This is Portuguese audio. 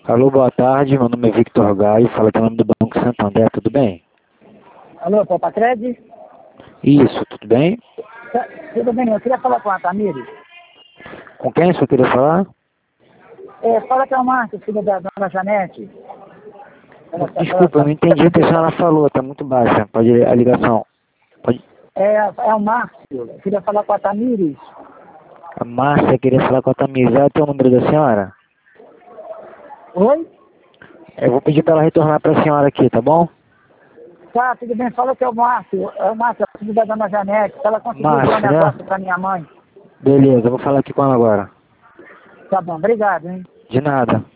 Alô, boa tarde. Meu nome é Victor Gaio. Fala aqui em nome do Banco Santander. Tudo bem? Alô, Popacred? Isso, tudo bem? Tudo bem, eu queria falar com a Tamires. Com quem você queria falar? Fala que é o Márcio, filho da dona Janete. Desculpa, eu não entendi o que a senhora falou. Tá muito baixa. Pode ir a ligação. Pode... É o Márcio. Eu queria falar com a Tamires. A Márcia queria falar com a Tamires. É o número da senhora? Oi? Eu vou pedir para ela retornar para a senhora aqui, tá bom? Tá, tudo bem. Fala que é o Márcio. É o Márcio, filho da dona Janete. Se ela conseguir ver Márcio, um né? negócio pra minha mãe. Beleza, eu vou falar aqui com ela agora. Tá bom, obrigado, hein? De nada.